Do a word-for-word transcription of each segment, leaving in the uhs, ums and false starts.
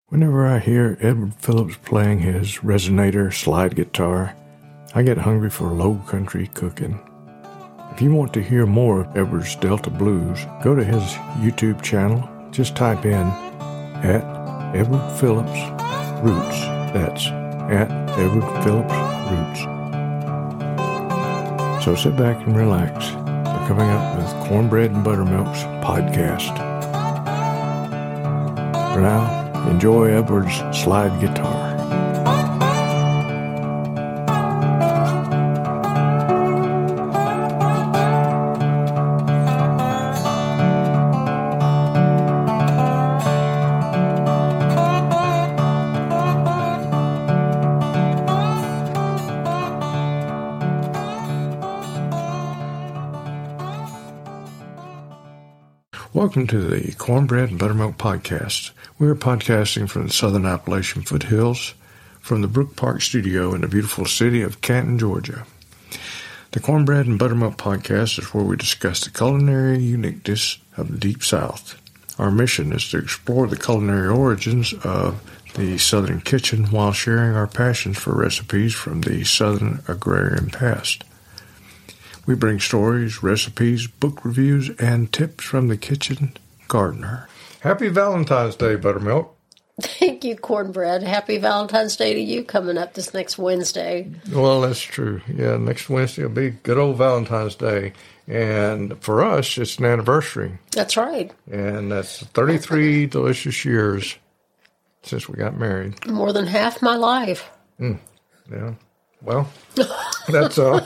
Whenever I hear Edward Phillips playing his resonator slide guitar, I get hungry for low country cooking. If you want to hear more of Edward's Delta Blues, go to his YouTube channel. Just type in at Edward Phillips Roots. That's at Edward Phillips Roots. So sit back and relax. We're coming up with Cornbread and Buttermilk's podcast. For now, enjoy Edward's slide guitar. Welcome to the Cornbread and Buttermilk Podcast. We are podcasting from the Southern Appalachian foothills from the Brook Park studio in the beautiful city of Canton, Georgia. The Cornbread and Buttermilk Podcast is where we discuss the culinary uniqueness of the Deep South. Our mission is to explore the culinary origins of the Southern kitchen while sharing our passions for recipes from the Southern agrarian past. We bring stories, recipes, book reviews, and tips from the kitchen gardener. Happy Valentine's Day, Buttermilk. Thank you, Cornbread. Happy Valentine's Day to you coming up this next Wednesday. Well, that's true. Yeah, next Wednesday will be good old Valentine's Day. And for us, it's an anniversary. That's right. And that's thirty-three delicious years since we got married. More than half my life. Mm, yeah. Well, that's... uh.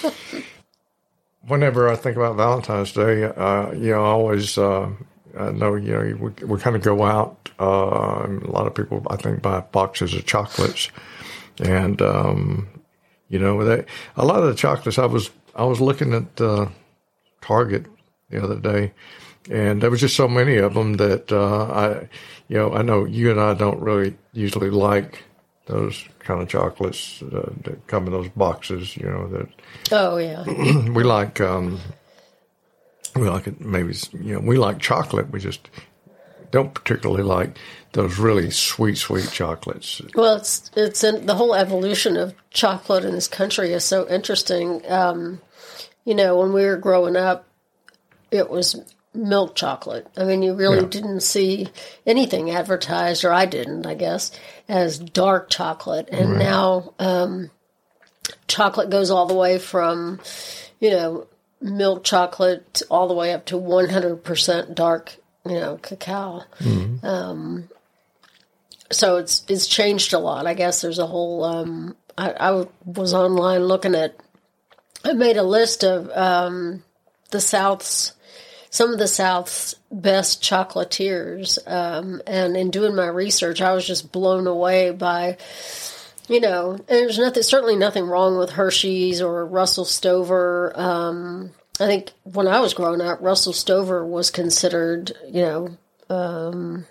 Whenever I think about Valentine's Day, uh, you know, I always uh, I know, you know, we, we kind of go out. Uh, a lot of people, I think, buy boxes of chocolates, and um, you know, they, a lot of the chocolates. I was I was looking at uh, Target the other day, and there was just so many of them that uh, I, you know, I know you and I don't really usually like those kind of chocolates uh, that come in those boxes, you know, that. Oh, yeah. we like, um, we like it, maybe, you know, we like chocolate. We just don't particularly like those really sweet, sweet chocolates. Well, it's, it's in, the whole evolution of chocolate in this country is so interesting. Um, you know, when we were growing up, it was milk chocolate. I mean, you really yeah. didn't see anything advertised, or I didn't, I guess, as dark chocolate. And right. now um, chocolate goes all the way from, you know, milk chocolate all the way up to one hundred percent dark, you know, cacao. Mm-hmm. Um, so it's it's changed a lot. I guess there's a whole, um, I, I was online looking at, I made a list of um, the South's some of the South's best chocolatiers. Um, and in doing my research, I was just blown away by, you know, and there's nothing, certainly nothing wrong with Hershey's or Russell Stover. Um, I think when I was growing up, Russell Stover was considered, you know, um,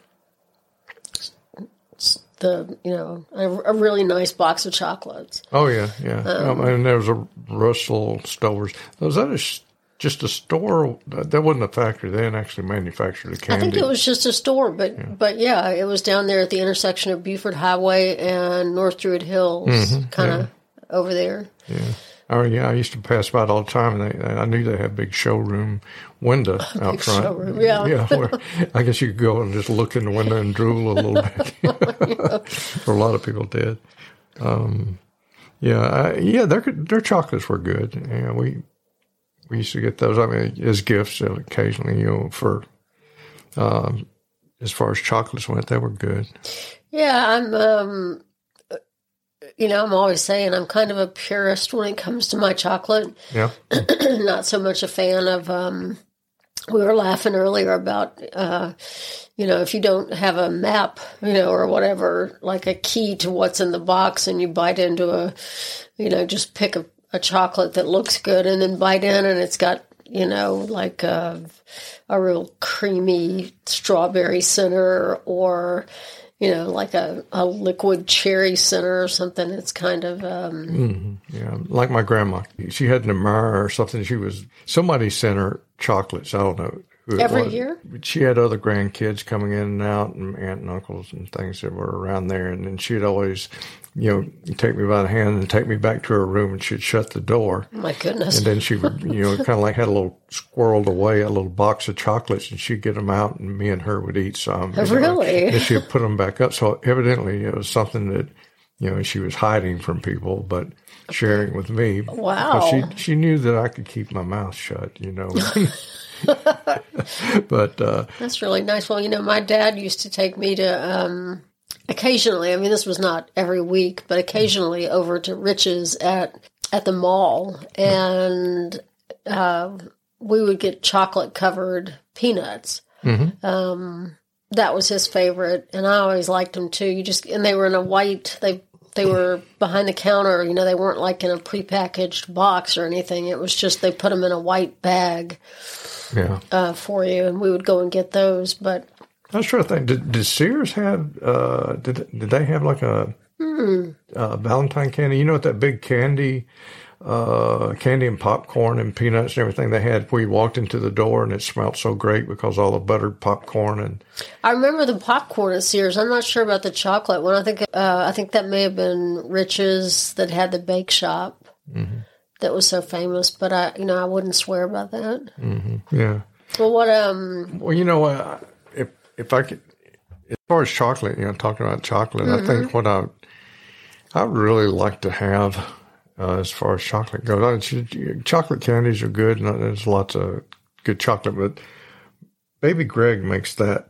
the, you know, a, a really nice box of chocolates. Oh, yeah, yeah. Um, um, and there was a Russell Stover's. Was that a just a store? That wasn't a factory. They didn't actually manufacture the candy. I think it was just a store, but yeah. but yeah, it was down there at the intersection of Buford Highway and North Druid Hills, mm-hmm, kind of yeah. over there. Yeah. Oh yeah, I used to pass by it all the time, and they, I knew they had a big showroom window out big front. Showroom, yeah, yeah. Where I guess you could go and just look in the window and drool a little bit. yeah. Or a lot of people did. Um, yeah, I, yeah, their their chocolates were good. Yeah, we. We used to get those, I mean, as gifts occasionally, you know, for, um, as far as chocolates went, they were good. Yeah, I'm, um, you know, I'm always saying I'm kind of a purist when it comes to my chocolate. Yeah. Not so much a fan of, um, we were laughing earlier about, uh, you know, if you don't have a map, you know, or whatever, like a key to what's in the box and you bite into a, you know, just pick a, a chocolate that looks good and then bite in and it's got, you know, like a, a real creamy strawberry center or, you know, like a, a liquid cherry center or something. It's kind of... Um, mm-hmm. Yeah, like my grandma. She had an admirer or something. She was... Somebody sent her chocolates. I don't know who it Every was. year? But she had other grandkids coming in and out, and aunt and uncles and things that were around there. And then she'd always, you know, take me by the hand and take me back to her room, and she'd shut the door. Oh, my goodness. And then she would, you know, kind of like had a little squirreled away, a little box of chocolates, and she'd get them out, and me and her would eat some. Really? Know, and she'd put them back up. So evidently it was something that, you know, she was hiding from people, but sharing with me. Wow. She, she knew that I could keep my mouth shut, you know. But uh, that's really nice. Well, you know, my dad used to take me to um, occasionally. I mean, this was not every week, but occasionally over to Rich's at at the mall, and uh, we would get chocolate covered peanuts. Mm-hmm. Um, that was his favorite, and I always liked them too. You just and they were in a white. They they were behind the counter. You know, they weren't like in a prepackaged box or anything. It was just they put them in a white bag. Yeah, uh, for you, and we would go and get those. But I'm sure. Thing. Did, did Sears have? Uh, did did they have like a mm. uh, Valentine candy? You know what that big candy, uh, candy and popcorn and peanuts and everything they had where you walked into the door and it smelled so great because all the buttered popcorn and. I remember the popcorn at Sears. I'm not sure about the chocolate one. I think uh, I think that may have been Rich's that had the bake shop. Mm-hmm. That was so famous, but I, you know, I wouldn't swear by that. Mm-hmm. Yeah. Well, what? Um. Well, you know, uh, if if I could, as far as chocolate, you know, talking about chocolate, mm-hmm. I think what I I would really like to have, uh, as far as chocolate goes, I, chocolate candies are good, and there's lots of good chocolate. But Baby Greg makes that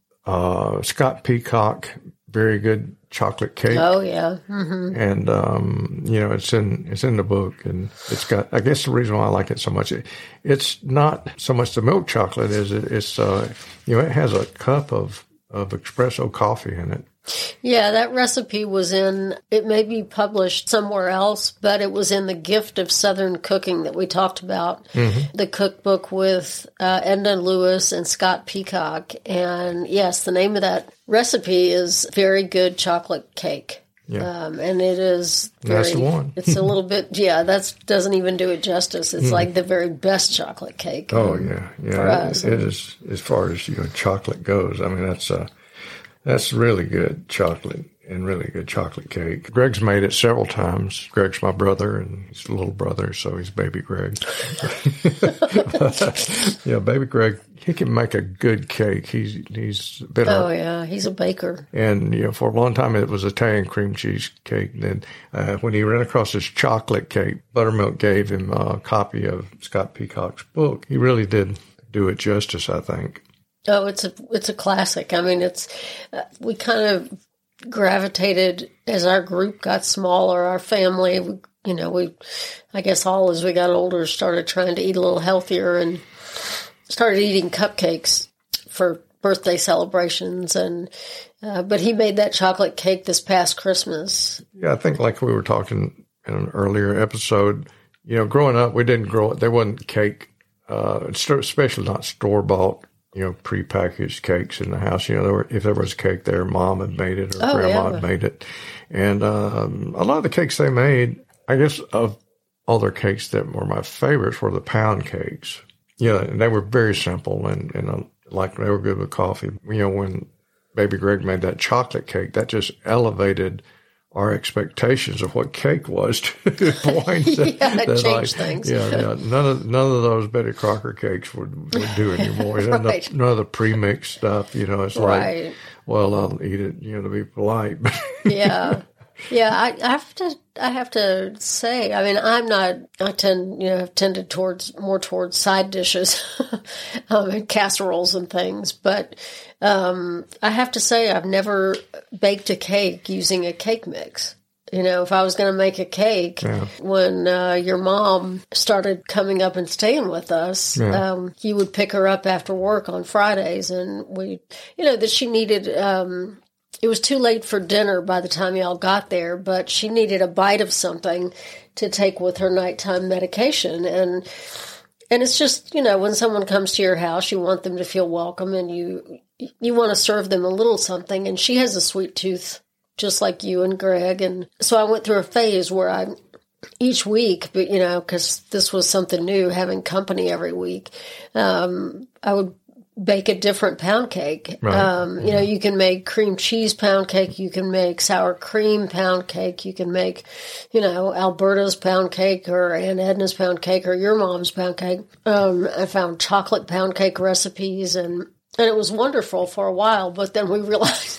uh, Scott Peacock very good chocolate cake. Oh yeah, mm-hmm. And um, you know it's in it's in the book, and it's got. I guess the reason why I like it so much, it, it's not so much the milk chocolate as it, it's uh, you know it has a cup of of espresso coffee in it. Yeah, that recipe was in. It may be published somewhere else, but it was in the Gift of Southern Cooking that we talked about, mm-hmm. the cookbook with uh, Edna Lewis and Scott Peacock. And yes, the name of that recipe is Very Good Chocolate Cake. Yeah. Um, and it is very, that's the one. It's a little bit, yeah, that doesn't even do it justice. It's mm. like the very best chocolate cake. Oh, um, yeah. Yeah. For us. It, it is, as far as, you know, chocolate goes. I mean, that's, uh, that's really good chocolate and really good chocolate cake. Greg's made it several times. Greg's my brother, and he's a little brother, so he's Baby Greg. Yeah, Baby Greg, he can make a good cake. He's he's been oh a, yeah, he's a baker. And you know, for a long time it was Italian cream cheese cake. And then uh, when he ran across his chocolate cake, Buttermilk gave him a copy of Scott Peacock's book. He really did do it justice, I think. Oh, it's a it's a classic. I mean, it's uh, we kind of gravitated as our group got smaller. Our family, we, you know, we I guess all as we got older started trying to eat a little healthier and started eating cupcakes for birthday celebrations. And uh, but he made that chocolate cake this past Christmas. Yeah, I think like we were talking in an earlier episode. You know, growing up, we didn't grow up. There wasn't cake, uh, especially not store bought. You know, prepackaged cakes in the house. You know, there were, if there was cake there, Mom had made it or oh, Grandma yeah. had made it. And um, a lot of the cakes they made, I guess of all their cakes that were my favorites were the pound cakes. Yeah, and they were very simple and, and uh, like they were good with coffee. You know, when Baby Greg made that chocolate cake, that just elevated our expectations of what cake was to the point that, yeah, it that changed I, things. Yeah, yeah. None of none of those Betty Crocker cakes would, would do anymore. Right. None, of, none of the pre-mixed stuff. You know, it's right. like, well, I'll eat it, you know, to be polite. yeah, yeah. I, I have to. I have to say. I mean, I'm not. I tend, you know, have tended towards more towards side dishes, um, and casseroles and things. But um, I have to say, I've never baked a cake using a cake mix. You know, if I was going to make a cake, yeah. when uh, your mom started coming up and staying with us, yeah. um, you would pick her up after work on Fridays, and we, you know, that she needed. Um, it was too late for dinner by the time y'all got there, but she needed a bite of something to take with her nighttime medication, and and it's just, you know, when someone comes to your house, you want them to feel welcome, and you you want to serve them a little something, and she has a sweet tooth. Just like you and Greg. And so I went through a phase where I, each week, but you know, because this was something new, having company every week, um, I would bake a different pound cake. Right. Um, you know, you can make cream cheese pound cake. You can make sour cream pound cake. You can make, you know, Alberta's pound cake or Aunt Edna's pound cake or your mom's pound cake. Um, I found chocolate pound cake recipes, and, and it was wonderful for a while, but then we realized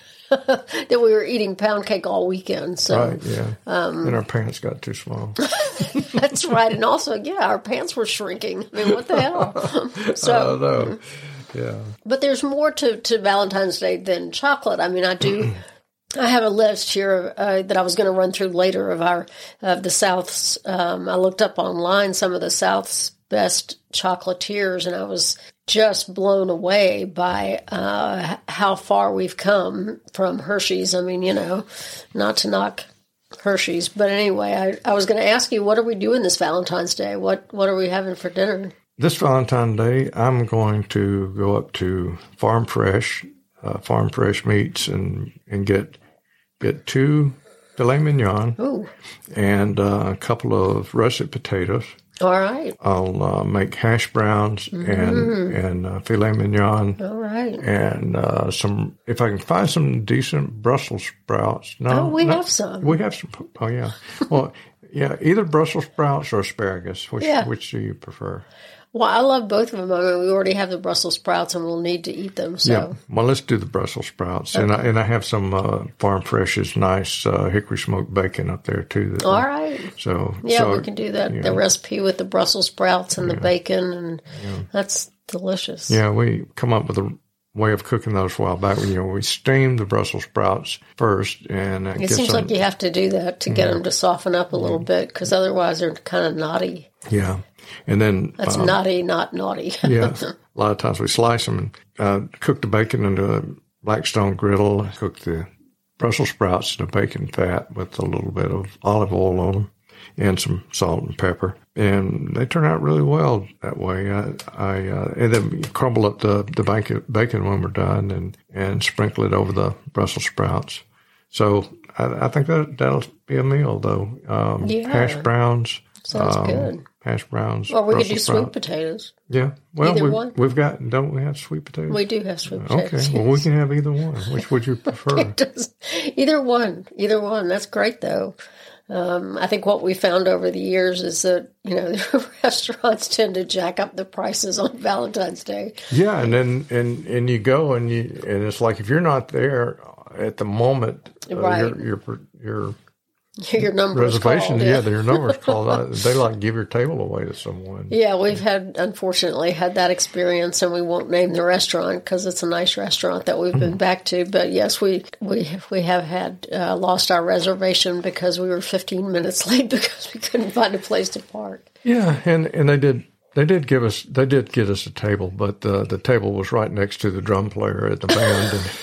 that we were eating pound cake all weekend. So, right, yeah. Um, and our pants got too small. That's right. And also, yeah, our pants were shrinking. I mean, what the hell? So, I know. Yeah. But there's more to, to Valentine's Day than chocolate. I mean, I do. I have a list here uh, that I was going to run through later of our of the South's. Um, I looked up online some of the South's best chocolatiers, and I was just blown away by uh, how far we've come from Hershey's. I mean, you know, not to knock Hershey's, but anyway, I, I was going to ask you, what are we doing this Valentine's Day? What what are we having for dinner? This Valentine's Day, I'm going to go up to Farm Fresh, uh, Farm Fresh Meats, and and get get two filet mignon. Ooh. And uh, a couple of russet potatoes. All right. I'll uh, make hash browns mm. and and uh, filet mignon. All right. And uh, some, if I can find some decent Brussels sprouts. No, oh, we no, have some. We have some. Oh, yeah. Well, yeah, either Brussels sprouts or asparagus. Which yeah. which do you prefer? Well, I love both of them. I mean, we already have the Brussels sprouts, and we'll need to eat them. So. Yeah. Well, let's do the Brussels sprouts, okay. and I and I have some uh, Farm Fresh's nice uh, hickory smoked bacon up there too. All right. So yeah, so, we can do that. Yeah. The recipe with the Brussels sprouts and yeah. the bacon, and yeah. that's delicious. Yeah, we come up with a way of cooking those a while back. You know, we steam the Brussels sprouts first, and it seems them, like you have to do that to get yeah. them to soften up a little yeah. bit, because otherwise they're kind of knotty. Yeah. And then that's um, naughty, not naughty. Yeah, a lot of times we slice them and uh, cook the bacon into a Blackstone griddle. Cook the Brussels sprouts in a bacon fat with a little bit of olive oil on them and some salt and pepper, and they turn out really well that way. I, I uh, and then you crumble up the the bacon, bacon when we're done, and and sprinkle it over the Brussels sprouts. So I, I think that that'll be a meal, though. Um, yeah. Hash browns. Sounds um, good. Hash browns. Or we Brussels could do sprout. sweet potatoes. Yeah. Well, either we've, one. we've got, don't we have sweet potatoes? We do have sweet potatoes. Okay. Yes. Well, we can have either one. Which would you prefer? Either one. Either one. That's great, though. Um, I think what we found over the years is that, you know, the restaurants tend to jack up the prices on Valentine's Day. Yeah. And then, and, and you go and you, and it's like, if you're not there at the moment, right. uh, you're, you're, you're, Your number reservation, called, yeah, yeah. your number's called. They like give your table away to someone. Yeah, we've had, unfortunately, had that experience, and we won't name the restaurant because it's a nice restaurant that we've been back to. But yes, we we we have had uh, lost our reservation because we were fifteen minutes late because we couldn't find a place to park. Yeah, and, and they did they did give us they did get us a table, but uh, the table was right next to the drum player at the band. And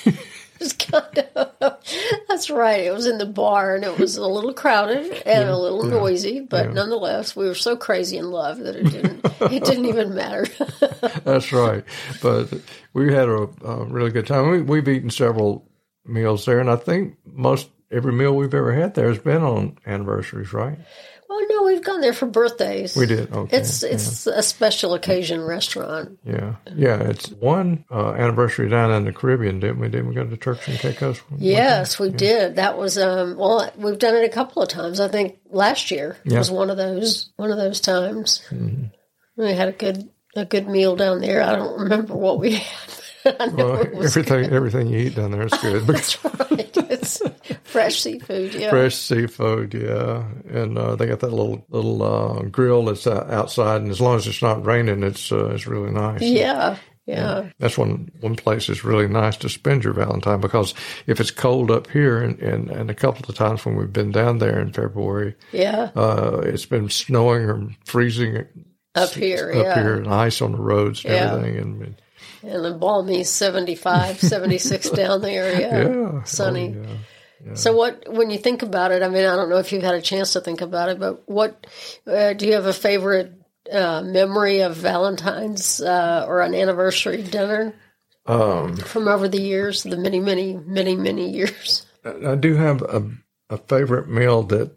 kind of, that's right. It was in the bar, and it was a little crowded and yeah, a little yeah, noisy, but yeah. nonetheless, we were so crazy in love that it didn't it didn't even matter. That's right. But we had a, a really good time. We, we've eaten several meals there, and I think most every meal we've ever had there has been on anniversaries, right? Well, no, we've gone there for birthdays. We did. Okay. It's it's yeah. a special occasion restaurant. Yeah, yeah. It's one uh, anniversary down in the Caribbean, didn't we? Didn't we go to Turks and Caicos? Yes, we yeah. did. That was um. Well, we've done it a couple of times. I think last year yeah. was one of those one of those times. Mm-hmm. We had a good a good meal down there. I don't remember what we had. Well, everything good. everything you eat down there is good. That's right. It's fresh seafood, yeah. Fresh seafood, yeah. And uh, they got that little little uh, grill that's uh, outside, and as long as it's not raining, it's uh, it's really nice. Yeah, yeah. yeah. That's one one place that's really nice to spend your Valentine, because if it's cold up here, and, and, and a couple of times when we've been down there in February, yeah, uh, it's been snowing or freezing up here, up yeah. here, and ice on the roads and yeah. everything, and. And a balmy seventy-five, seventy-six down there, yeah, yeah. sunny. Oh, yeah. Yeah. So what, when you think about it, I mean, I don't know if you've had a chance to think about it, but what, uh, do you have a favorite uh, memory of Valentine's uh, or an anniversary dinner um, from over the years, the many, many, many, many years? I do have a, a favorite meal that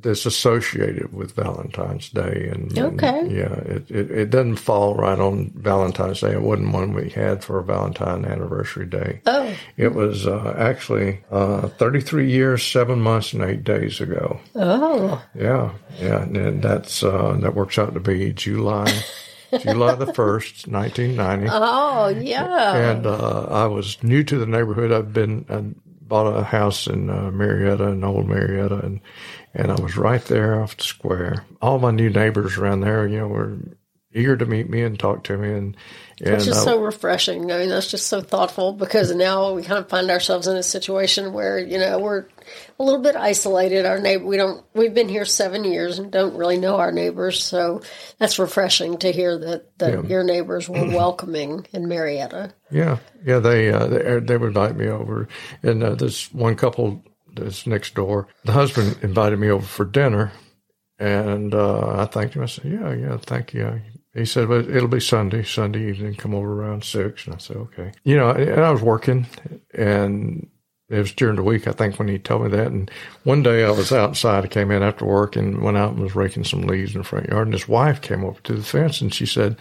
that's associated with Valentine's Day. And, okay. and yeah, it, it, it doesn't fall right on Valentine's Day. It wasn't one we had for a Valentine anniversary day. Oh. It was uh, actually uh, thirty-three years, seven months, and eight days ago. Oh. Yeah, yeah. And that's uh, that works out to be July July the first, nineteen ninety. Oh, yeah. And uh, I was new to the neighborhood. I've been, I bought a house in uh, Marietta, in Old Marietta, and, and I was right there off the square. All my new neighbors around there, you know, were eager to meet me and talk to me. And, and it's just I, so refreshing. I mean, that's just so thoughtful, because now we kind of find ourselves in a situation where, you know, we're a little bit isolated. Our neighbor, we don't, we've been here seven years and don't really know our neighbors. So that's refreshing to hear that, that yeah. your neighbors were welcoming in Marietta. Yeah. Yeah. They, uh, they, they would invite me over. And uh, this one couple that's next door, the husband invited me over for dinner. And uh, I thanked him. I said, yeah, yeah, thank you. He said, well, it'll be Sunday, Sunday evening, come over around six. And I said, okay. You know, and I was working, and it was during the week, I think, when he told me that. And one day I was outside. I came in after work and went out and was raking some leaves in the front yard. And his wife came over to the fence, and she said,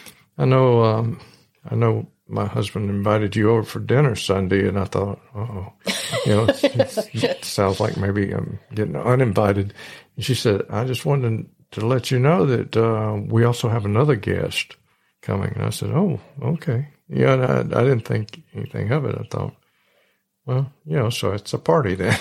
I know, um, I know my husband invited you over for dinner Sunday. And I thought, oh, you know, it, it sounds like maybe I'm getting uninvited. And she said, I just wanted to let you know that uh, we also have another guest coming. And I said, oh, okay. Yeah, and I, I didn't think anything of it. I thought, well, you know, so it's a party then.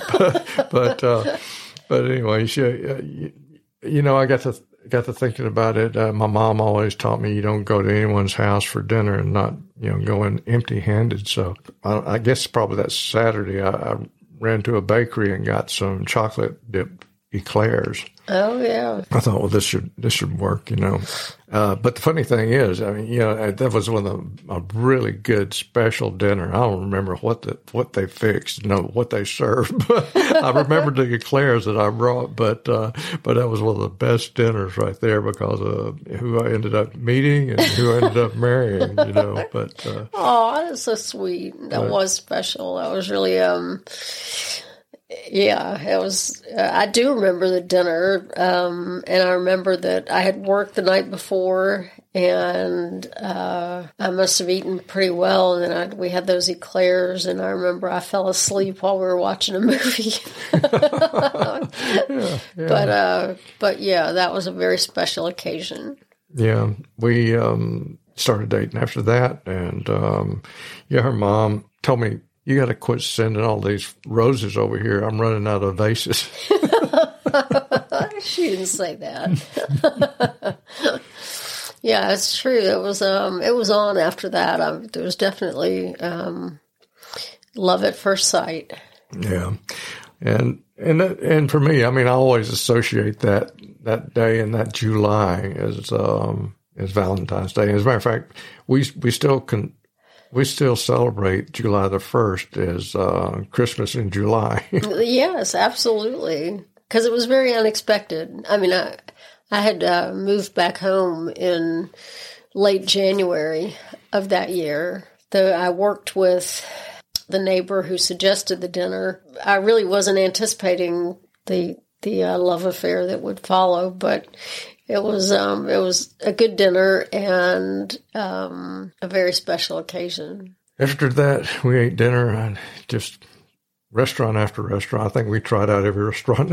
but but, uh, but anyway, she, uh, you, you know, I got to got to thinking about it. Uh, my mom always taught me you don't go to anyone's house for dinner and not, you know, go in empty-handed. So I, I guess probably that Saturday I, I ran to a bakery and got some chocolate dipped eclairs. Oh, yeah. I thought, well, this should this should work, you know. Uh, but the funny thing is, I mean, you know, that was one of the, a really good special dinner. I don't remember what the, what they fixed, no, what they served. But I remember the eclairs that I brought, but uh, but that was one of the best dinners right there, because of who I ended up meeting and who I ended up marrying, you know. But uh, oh, that's so sweet. That but, was special. That was really um. Yeah, it was, uh, I do remember the dinner, um, and I remember that I had worked the night before, and uh, I must have eaten pretty well, and then I, we had those eclairs, and I remember I fell asleep while we were watching a movie. yeah, yeah. But, uh, but yeah, that was a very special occasion. Yeah, we um, started dating after that, and um, yeah, her mom told me, you got to quit sending all these roses over here. I'm running out of vases. She didn't say that. Yeah, it's true. It was um, it was on after that. I, there was definitely um, love at first sight. Yeah, and and and for me, I mean, I always associate that that day in that July as um, as Valentine's Day. As a matter of fact, we we still can. We still celebrate July the first as uh, Christmas in July. Yes, absolutely. Because it was very unexpected. I mean, I, I had uh, moved back home in late January of that year. Though I worked with the neighbor who suggested the dinner. I really wasn't anticipating the the uh, love affair that would follow, but It was um, it was a good dinner and um, a very special occasion. After that, we ate dinner and just restaurant after restaurant. I think we tried out every restaurant.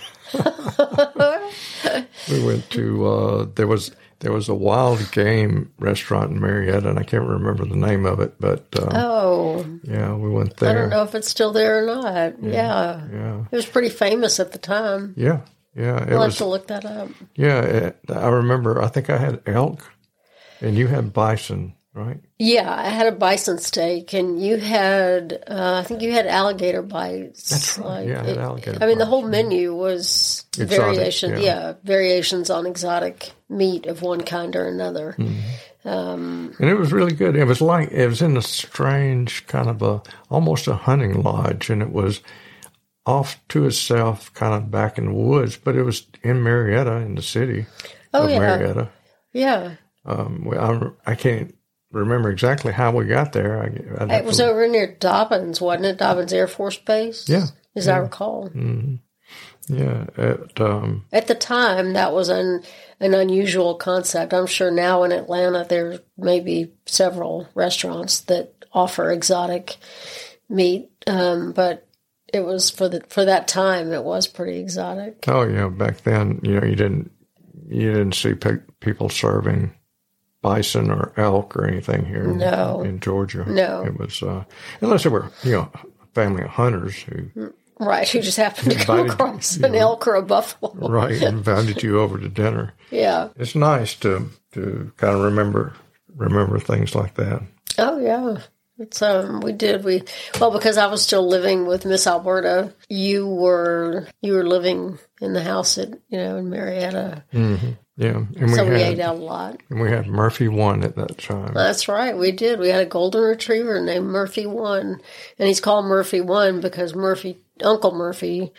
We went to uh, there was there was a Wild Game restaurant in Marietta, and I can't remember the name of it, but um, oh yeah, we went there. I don't know if it's still there or not. Yeah, yeah, yeah. It was pretty famous at the time. Yeah. Yeah, it we'll was, have to look that up. Yeah, it, I remember. I think I had elk, and you had bison, right? Yeah, I had a bison steak, and you had, uh, I think you had alligator bites. That's right. Like, yeah, I had alligator. It, I mean, the bites, whole yeah. menu was exotic, variation. Yeah. yeah, variations on exotic meat of one kind or another. Mm-hmm. Um, and it was really good. It was like it was in a strange kind of a almost a hunting lodge, and it was off to itself, kind of back in the woods, but it was in Marietta, in the city oh, of yeah. Marietta. Yeah. Um, we, I, I can't remember exactly how we got there. I, it was to, over near Dobbins, wasn't it? Dobbins Air Force Base? Yeah. As yeah. I recall. Mm-hmm. Yeah. At, um, At the time, that was an, an unusual concept. I'm sure now in Atlanta, there may be several restaurants that offer exotic meat, um, but it was for the for that time. It was pretty exotic. Oh yeah, back then, you know, you didn't you didn't see pe- people serving bison or elk or anything here no. in, in Georgia. No, it was uh, unless they were, you know, a family of hunters who right who just happened to come across an know, elk or a buffalo, right, and invited you over to dinner. Yeah, it's nice to to kind of remember remember things like that. Oh yeah. It's, um, we did, we, well, because I was still living with Miss Alberta, you were, you were living in the house at, you know, in Marietta. Mm-hmm. Yeah. And so we, we had, ate out a lot. And we had Murphy one at that time. That's right. We did. We had a golden retriever named Murphy one, and he's called Murphy one because Murphy, Uncle Murphy,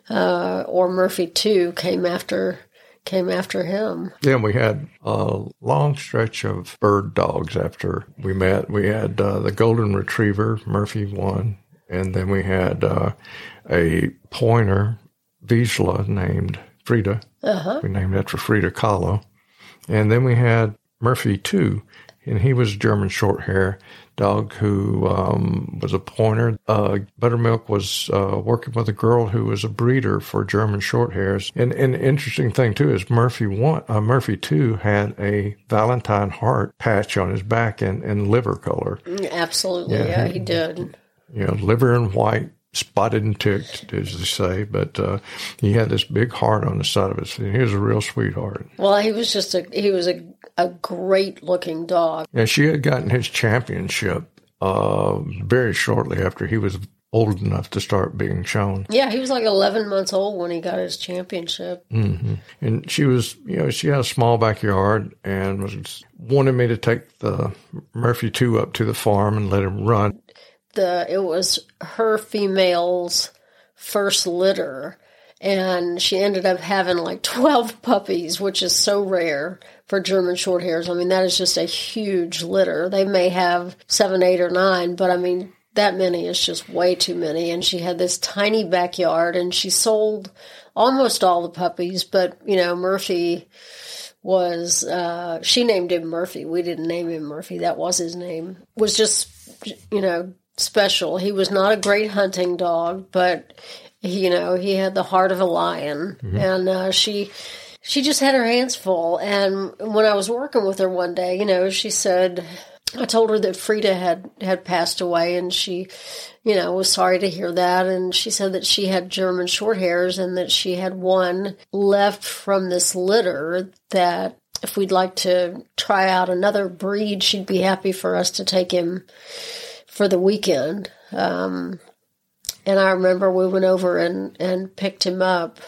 uh, or Murphy two came after came after him. Yeah, we had a long stretch of bird dogs after we met. We had uh, the golden retriever, Murphy one, and then we had uh, a pointer, Vizsla, named Frida. Uh-huh. We named after Frida Kahlo. And then we had Murphy two, and he was a German short hair dog who um, was a pointer. Uh, Buttermilk was uh, working with a girl who was a breeder for German short hairs. And, and the interesting thing, too, is Murphy one, uh, Murphy two had a Valentine heart patch on his back in, in liver color. Absolutely, yeah, yeah he did. You know, liver and white, spotted and ticked, as they say, but uh, he had this big heart on the side of his head. He was a real sweetheart. Well, he was just a, he was a, a great-looking dog. Yeah, she had gotten his championship uh, very shortly after he was old enough to start being shown. Yeah, he was like eleven months old when he got his championship. Mm-hmm. And she was, you know, she had a small backyard and was wanted me to take the Murphy two up to the farm and let him run. The it was her female's first litter, and she ended up having like twelve puppies, which is so rare for German Shorthairs. I mean, that is just a huge litter. They may have seven, eight, or nine, but I mean, that many is just way too many. And she had this tiny backyard, and she sold almost all the puppies, but, you know, Murphy was, uh, she named him Murphy. We didn't name him Murphy. That was his name. Was just, you know, special. He was not a great hunting dog, but, he, you know, he had the heart of a lion. Mm-hmm. And uh, she she just had her hands full. And when I was working with her one day, you know, she said, I told her that Frida had, had passed away, and she, you know, was sorry to hear that. And she said that she had German Shorthairs and that she had one left from this litter that if we'd like to try out another breed, she'd be happy for us to take him for the weekend. Um, and I remember we went over and, and picked him up.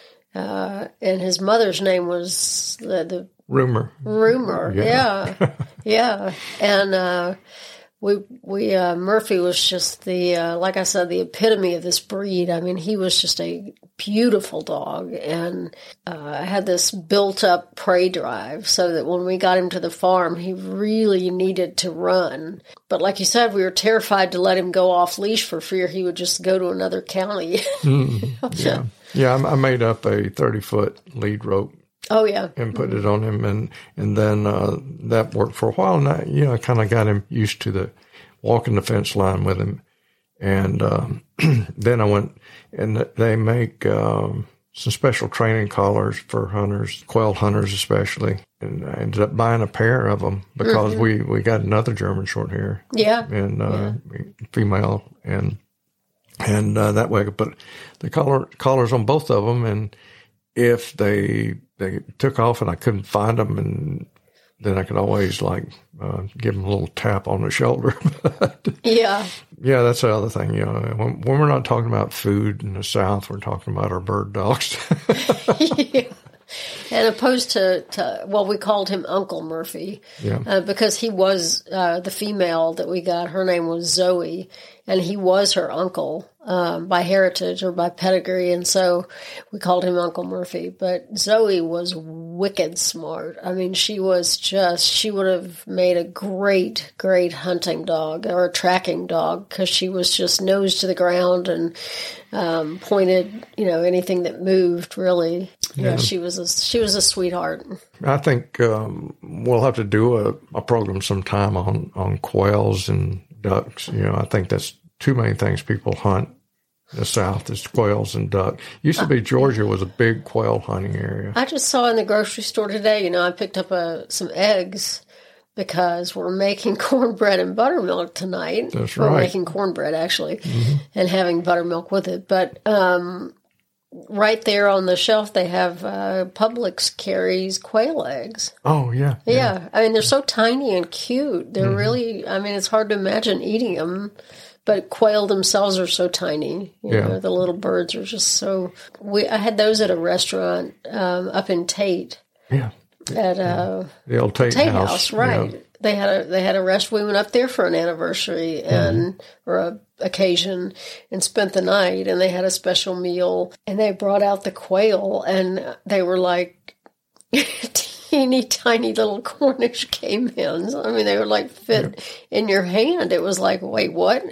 Uh, and his mother's name was the, the Rumor. Rumor, yeah. Yeah. yeah. And uh, we, we uh, Murphy was just the, uh, like I said, the epitome of this breed. I mean, he was just a beautiful dog, and uh, had this built-up prey drive, so that when we got him to the farm, he really needed to run. But like you said, we were terrified to let him go off leash for fear he would just go to another county. mm, yeah. Yeah, I made up a thirty-foot lead rope. Oh, yeah. And put it on him, and, and then uh, that worked for a while. And I, you know, I kind of got him used to the walking the fence line with him. And um, then I went, and they make um, some special training collars for hunters, quail hunters especially. And I ended up buying a pair of them because mm-hmm. we, we got another German Shorthair. Yeah. And uh, yeah. female. And and uh, that way I could put the collar, collars on both of them. And if they they took off and I couldn't find them, and then I could always like uh, give them a little tap on the shoulder. yeah. Yeah, that's the other thing. You know, when, when we're not talking about food in the South, we're talking about our bird dogs. yeah. And opposed to, to, well, we called him Uncle Murphy Yeah. uh, because he was uh, the female that we got. Her name was Zoe, and he was her uncle um, by heritage or by pedigree, and so we called him Uncle Murphy. But Zoe was wicked smart. I mean, she was just, she would have made a great, great hunting dog or a tracking dog because she was just nose to the ground and um, pointed, you know, anything that moved, really. Yeah, yeah, she was a, she was a sweetheart. I think um, we'll have to do a, a program sometime on, on quails and ducks. You know, I think that's too many things people hunt in the South is quails and duck. Used to be Georgia was a big quail hunting area. I just saw in the grocery store today, you know, I picked up a, some eggs because we're making cornbread and buttermilk tonight. That's we're right. We're making cornbread, actually, mm-hmm. and having buttermilk with it. But um, right there on the shelf, they have uh, Publix carries quail eggs. Oh, yeah, yeah. Yeah. I mean, they're so tiny and cute. They're mm-hmm. really, I mean, it's hard to imagine eating them. But quail themselves are so tiny. You yeah. know, the little birds are just so... We I had those at a restaurant um, up in Tate. Yeah. At uh, the old Tate, Tate House. House, right. Yeah. They had a they had a rest. We went up there for an anniversary and mm-hmm. or a occasion and spent the night, and they had a special meal, and they brought out the quail, and they were like teeny tiny little Cornish game hens. I mean, they were like fit yeah. in your hand. It was like, wait, what?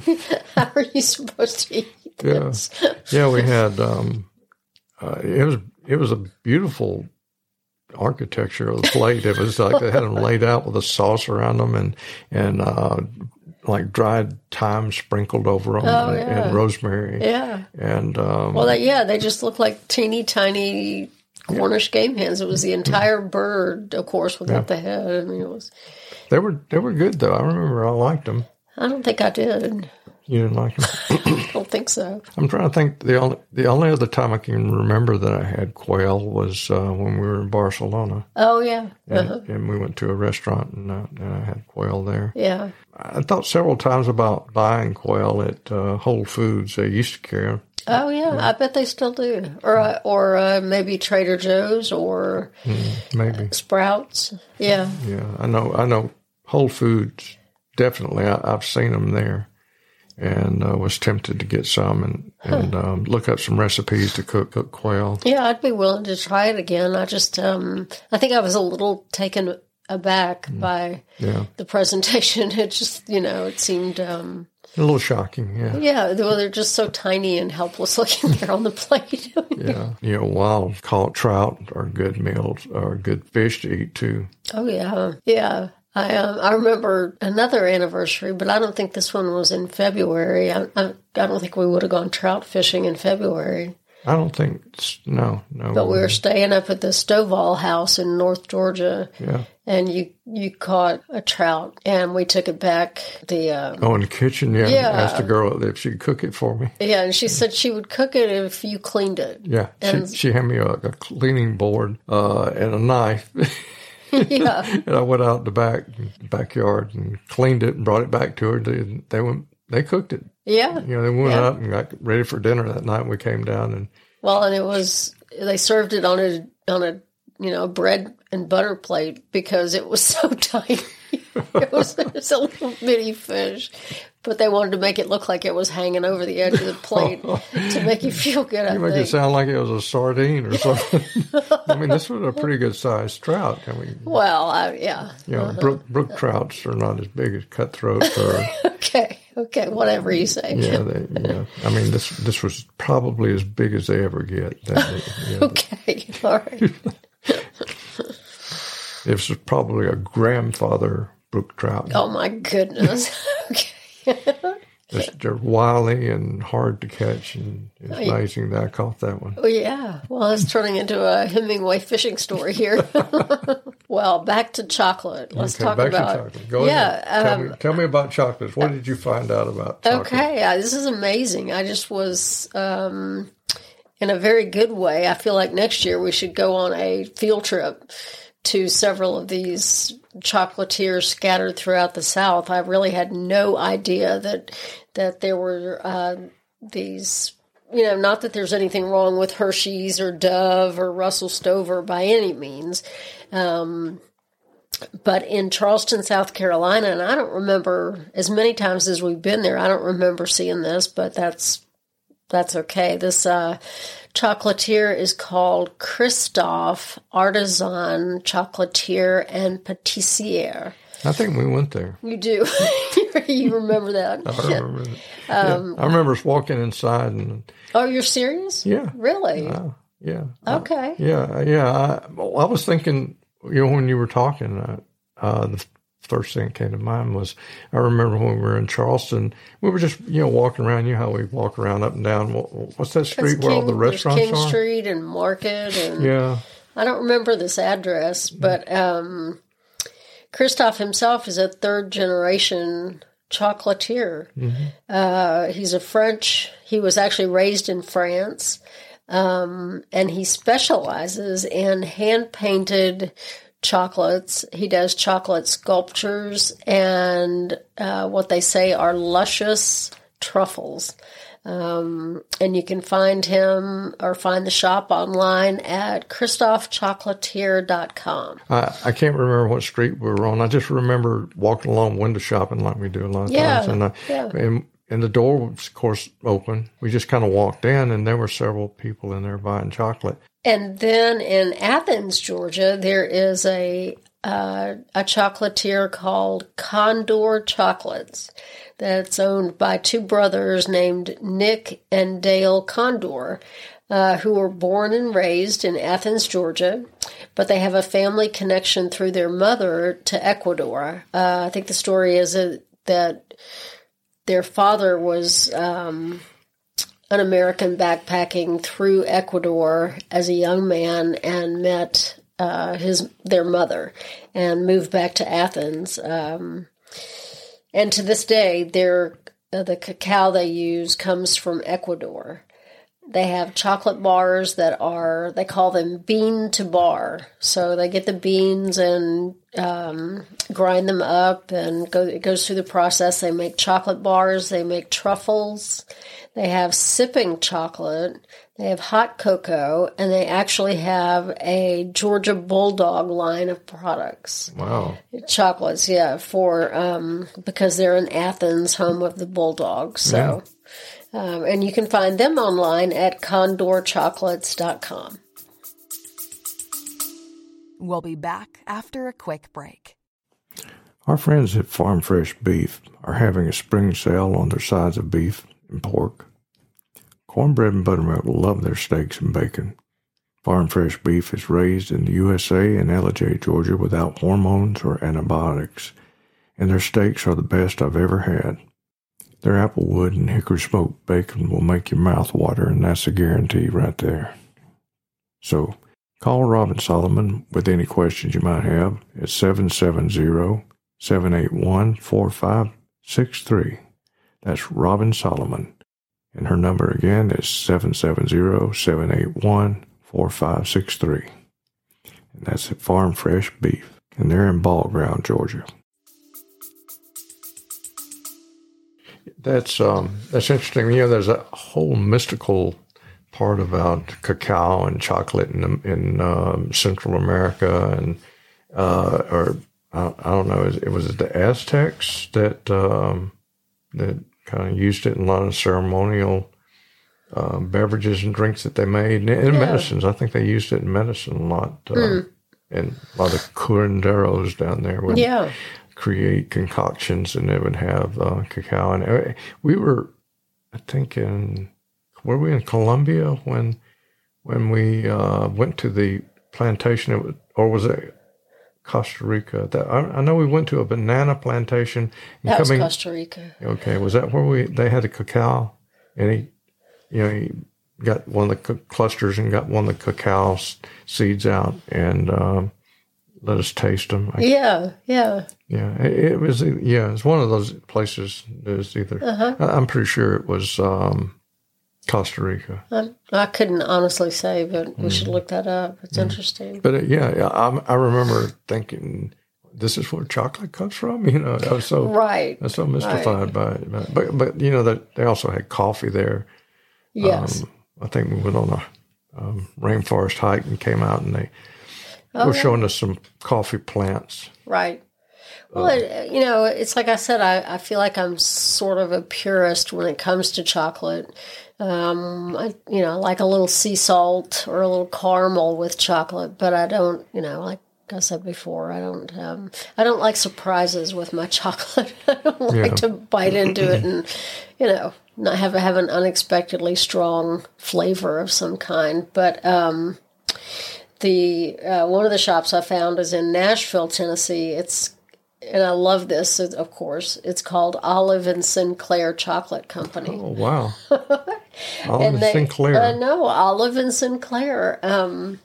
How are you supposed to eat this? Yeah, yeah. We had um, uh, it was it was a beautiful architecture of the plate. It was like they had them laid out with a sauce around them and and uh, like dried thyme sprinkled over them oh, and, yeah. and rosemary. Yeah. And um, well, they, yeah, they just look like teeny tiny Cornish yeah. game hens. It was the entire bird, of course, without yeah. the head. I mean, it was. They were they were good though. I remember I liked them. I don't think I did. You didn't like them? I don't think so. I'm trying to think. The only the only other time I can remember that I had quail was uh, when we were in Barcelona. Oh, yeah. Uh-huh. And, and we went to a restaurant, and, uh, and I had quail there. Yeah. I thought several times about buying quail at uh, Whole Foods. They used to carry them. Oh, yeah. yeah. I bet they still do. Or uh, or uh, maybe Trader Joe's or mm, maybe Sprouts. Yeah. Yeah. I know, I know Whole Foods, definitely. I, I've seen them there. And uh, was tempted to get some and, and huh. um, look up some recipes to cook, cook quail. Yeah, I'd be willing to try it again. I just, um, I think I was a little taken aback mm. by yeah. the presentation. It just, you know, it seemed... Um, a little shocking, yeah. Yeah, well, they're just so tiny and helpless looking there on the plate. yeah, you know, wild caught trout are good meals, are good fish to eat too. Oh, yeah, yeah. I um, I remember another anniversary, but I don't think this one was in February. I I, I don't think we would have gone trout fishing in February. I don't think, no, no. But we were staying up at the Stovall House in North Georgia. Yeah. And you, you caught a trout, and we took it back. The um, Oh, in the kitchen, yeah. Yeah. I asked the girl if she'd cook it for me. Yeah, and she said she would cook it if you cleaned it. Yeah, and she, she had me a, a cleaning board uh, and a knife. Yeah. And I went out in the back backyard and cleaned it and brought it back to her. They, they went, they cooked it. Yeah. You know, they went yeah. up and got ready for dinner that night. And we came down and well, and it was they served it on a on a you know bread and butter plate because it was so tiny. it was it was a little bitty fish, but they wanted to make it look like it was hanging over the edge of the plate to make you feel good. I you make think. it sound like it was a sardine or something. I mean, this was a pretty good sized trout. I mean, well, I, yeah, you know, uh-huh. brook brook trouts are not as big as cutthroats or. okay, okay, whatever you say. Yeah, they, yeah. I mean, this this was probably as big as they ever get. That, yeah. Okay, all right. This was probably a grandfather brook trout. Oh my goodness. Okay. They're, they're wily and hard to catch, and it's amazing that I caught that one. Oh, yeah. Well, it's turning into a Hemingway fishing story here. Well, back to chocolate. Let's okay, talk back about to chocolate. Go yeah, ahead. Tell, um, me, tell me about chocolates. What did you find out about chocolate? Okay, uh, this is amazing. I just was, um, in a very good way, I feel like next year we should go on a field trip to several of these chocolatiers scattered throughout the South. I really had no idea that that there were uh, these you know, not that there's anything wrong with Hershey's or Dove or Russell Stover by any means. Um, but in Charleston, South Carolina, and I don't remember, as many times as we've been there, I don't remember seeing this, but that's that's okay. This uh, chocolatier is called Christophe Artisan Chocolatier and Patissier. I think we went there. You do. You remember that? I remember that. Um, yeah. I remember us walking inside. And oh, you're serious? Yeah. Really? Uh, yeah. Okay. Uh, yeah, yeah. I, I was thinking, you know, when you were talking, uh, uh, the first thing that came to mind was, I remember when we were in Charleston, we were just, you know, walking around. You know how we walk around up and down. What's that street where King, all the restaurants King are? Street and Market. And yeah. I don't remember this address, but um, Christophe himself is a third generation chocolatier. Mm-hmm. Uh, he's a French, he was actually raised in France, um, and he specializes in hand-painted chocolates. He does chocolate sculptures and uh, what they say are luscious truffles. Um, and you can find him or find the shop online at christophe chocolatier dot com. I, I can't remember what street we were on. I just remember walking along window shopping like we do a lot of yeah, times. And, I, yeah. and, and the door was, of course, open. We just kind of walked in, and there were several people in there buying chocolate. And then in Athens, Georgia, there is a uh, a chocolatier called Condor Chocolates that's owned by two brothers named Nick and Dale Condor, uh, who were born and raised in Athens, Georgia, but they have a family connection through their mother to Ecuador. Uh, I think the story is a, that their father was um, an American backpacking through Ecuador as a young man and met uh, his their mother and moved back to Athens. Um, and to this day, their uh, the cacao they use comes from Ecuador. They have chocolate bars that are, they call them bean to bar. So they get the beans and um, grind them up, and go, it goes through the process. They make chocolate bars. They make truffles. They have sipping chocolate. They have hot cocoa. And they actually have a Georgia Bulldog line of products. Wow. Chocolates, yeah, for um, because they're in Athens, home of the Bulldogs. So. Yeah. Um, and you can find them online at condor chocolates dot com. We'll be back after a quick break. Our friends at Farm Fresh Beef are having a spring sale on their sides of beef and pork. Cornbread and Buttermilk love their steaks and bacon. Farm Fresh Beef is raised in the U S A and Ellijay, Georgia, without hormones or antibiotics, and their steaks are the best I've ever had. Their applewood and hickory smoked bacon will make your mouth water, and that's a guarantee right there. So, call Robin Solomon with any questions you might have at seven seven zero, seven eight one, four five six three. That's Robin Solomon. And her number again is seven seven zero, seven eight one, four five six three. And that's at Farm Fresh Beef. And they're in Ball Ground, Georgia. That's um, that's interesting. You know, there's a whole mystical part about cacao and chocolate in in um, Central America, and uh, or I, I don't know, it was the Aztecs that um, that kind of used it in a lot of ceremonial uh, beverages and drinks that they made, and in yeah. medicines. I think they used it in medicine a lot, uh, mm. and a lot of curanderos down there would yeah. create concoctions, and they would have uh, cacao. And we were, I think, in were we in Colombia when when we uh, went to the plantation, it was, or was it Costa Rica? That I, I know we went to a banana plantation. And that coming, was Costa Rica. Okay, was that where we they had the cacao? And he, you know, he got one of the clusters and got one of the cacao seeds out and um, let us taste them. I, yeah, yeah, yeah. It, it was yeah. It's one of those places. That was either uh-huh. I, I'm pretty sure it was um, Costa Rica. I, I couldn't honestly say, but we mm. should look that up. It's mm. interesting. But uh, yeah, I, I remember thinking, this is where chocolate comes from. You know, I was so right. I was so mystified right. by it. But but you know that they also had coffee there. Yes. Um, I think we went on a um, rainforest hike and came out, and they oh, were showing us some coffee plants. Right. Well, Uh, it, you know, it's like I said, I, I feel like I'm sort of a purist when it comes to chocolate. Um, I, you know, I like a little sea salt or a little caramel with chocolate, but I don't, you know, like I said before, I don't, um, I don't like surprises with my chocolate. I don't like Yeah. to bite into it and, you know, not have have an unexpectedly strong flavor of some kind. But um, the uh, one of the shops I found is in Nashville, Tennessee. It's and I love this, of course. It's called Olive and Sinclair Chocolate Company. Oh, wow. Olive And and they, Sinclair. Uh, no, Olive and Sinclair. Um,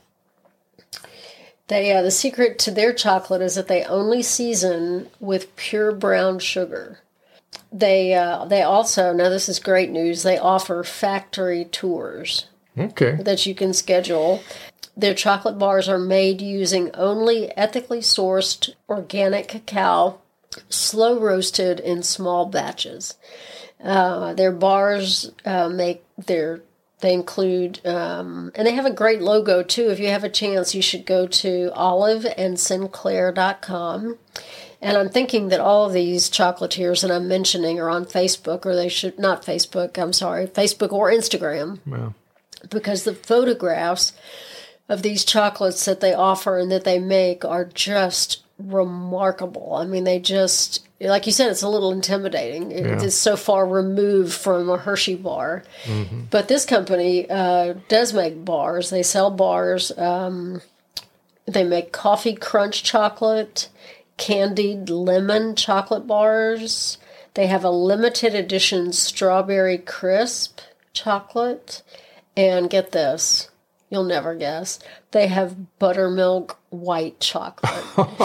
they uh, the secret to their chocolate is that they only season with pure brown sugar. They uh, they also, now this is great news, they offer factory tours Okay. that you can schedule. Their chocolate bars are made using only ethically sourced organic cacao, slow roasted in small batches. Uh, their bars uh, make their they include um, and they have a great logo too. If you have a chance, you should go to olive and sinclair dot com. And I'm thinking that all of these chocolatiers that I'm mentioning are on Facebook, or they should not Facebook. I'm sorry, Facebook or Instagram, Well, because the photographs of these chocolates that they offer and that they make are just remarkable. I mean, they just, like you said, it's a little intimidating. It Yeah. is so far removed from a Hershey bar. Mm-hmm. But this company uh, does make bars. They sell bars. Um, they make coffee crunch chocolate, candied lemon chocolate bars. They have a limited edition strawberry crisp chocolate. And get this, you'll never guess, they have buttermilk white chocolate.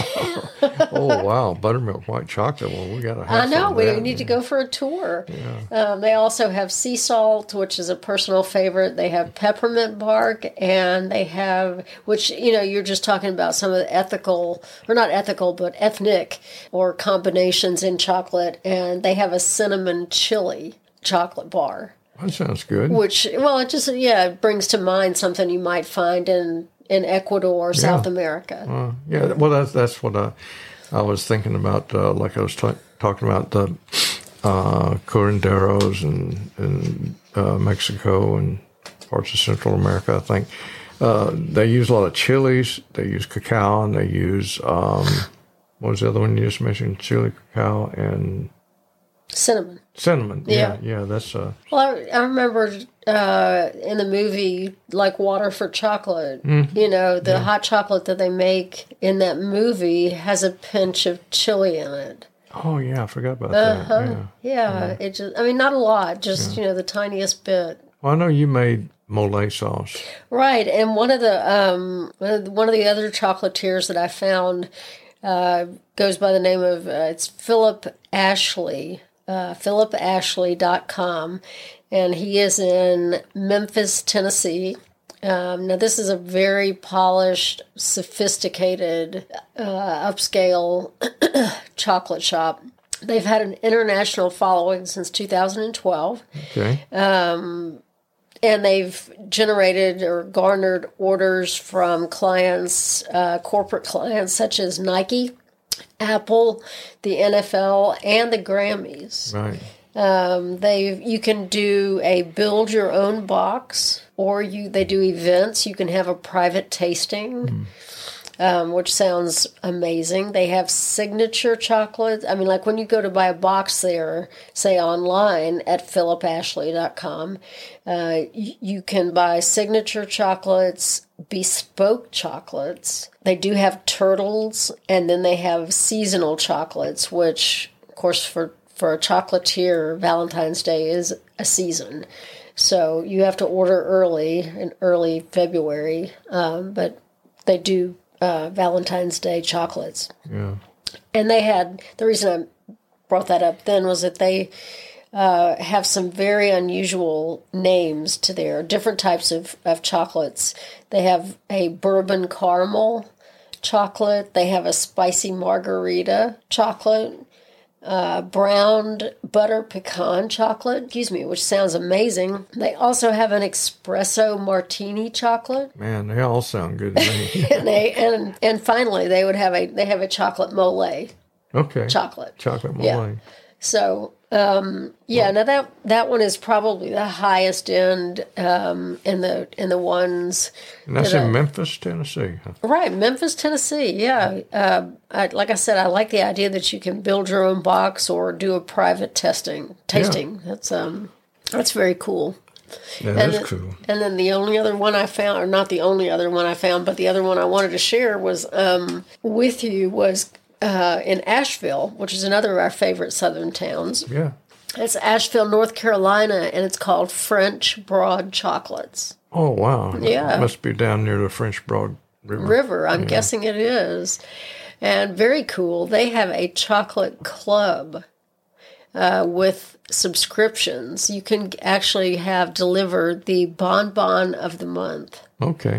oh, wow. Buttermilk white chocolate. Well, we got to have I know, some of we that. need to go for a tour. Yeah. Um, they also have sea salt, which is a personal favorite. They have peppermint bark, and they have, which, you know, you're just talking about some of the ethical, or not ethical, but ethnic or combinations in chocolate. And they have a cinnamon chili chocolate bar. That sounds good. Which, well, it just, yeah, it brings to mind something you might find in, in Ecuador or South America. Uh, yeah, well, that's that's what I, I was thinking about. Uh, like I was t- talking about the uh, curanderos in, in uh, Mexico and parts of Central America, I think. Uh, they use a lot of chilies. They use cacao, and they use, um, what was the other one you just mentioned? Chili, cacao, and Cinnamon. cinnamon. Yeah, Yeah. yeah, that's... Uh, Well, I, I remember uh, in the movie, like Water for Chocolate, Mm-hmm. you know, the hot chocolate that they make in that movie has a pinch of chili in it. oh, yeah, I forgot about Uh-huh. that. Yeah. Yeah, it just, I mean, not a lot, just, you know, the tiniest bit. Well, I know you made mole sauce. Right, and one of the um, one of the- one of the other chocolatiers that I found uh, goes by the name of, uh, it's Philip Ashley, uh, philip ashley dot com, and he is in Memphis, Tennessee. Um, now, this is a very polished, sophisticated, uh, upscale chocolate shop. They've had an international following since two thousand twelve. Okay. And they've generated or garnered orders from clients, uh, corporate clients such as Nike, Apple, the N F L, and the Grammys. Right. Um, they you can do a build your own box, or you they do events. You can have a private tasting. Mm. Um, which sounds amazing. They have signature chocolates. I mean, like when you go to buy a box there, say online at philip ashley dot com, uh, y- you can buy signature chocolates, bespoke chocolates. They do have turtles, and then they have seasonal chocolates, which, of course, for, for a chocolatier, Valentine's Day is a season. So you have to order early, in early February, um, but they do Uh, Valentine's Day chocolates. Yeah. And they had, the reason I brought that up then was that they uh, have some very unusual names to their different types of, of chocolates. They have a bourbon caramel chocolate. They have a spicy margarita chocolate. uh, browned butter pecan chocolate, excuse me, which sounds amazing. They also have an espresso martini chocolate. Man, they all sound good to me. and they and and finally they would have a they have a chocolate mole. Okay. Chocolate. Chocolate mole. Yeah. So, um, yeah, now that that one is probably the highest end um, in the in the ones. And that's that in I, Memphis, Tennessee. Huh? Right, Memphis, Tennessee. Yeah, uh, I, like I said, I like the idea that you can build your own box or do a private testing tasting. Yeah. That's um, that's very cool. Yeah, and that's then, cool. And then the only other one I found, or not the only other one I found, but the other one I wanted to share was um, with you was. Uh, in Asheville, which is another of our favorite southern towns. Yeah. It's Asheville, North Carolina, and it's called French Broad Chocolates. Oh, wow. Yeah. It must be down near the French Broad River. River, I'm yeah. guessing it is. And very cool. They have a chocolate club uh, with subscriptions. You can actually have delivered the bonbon of the month. Okay.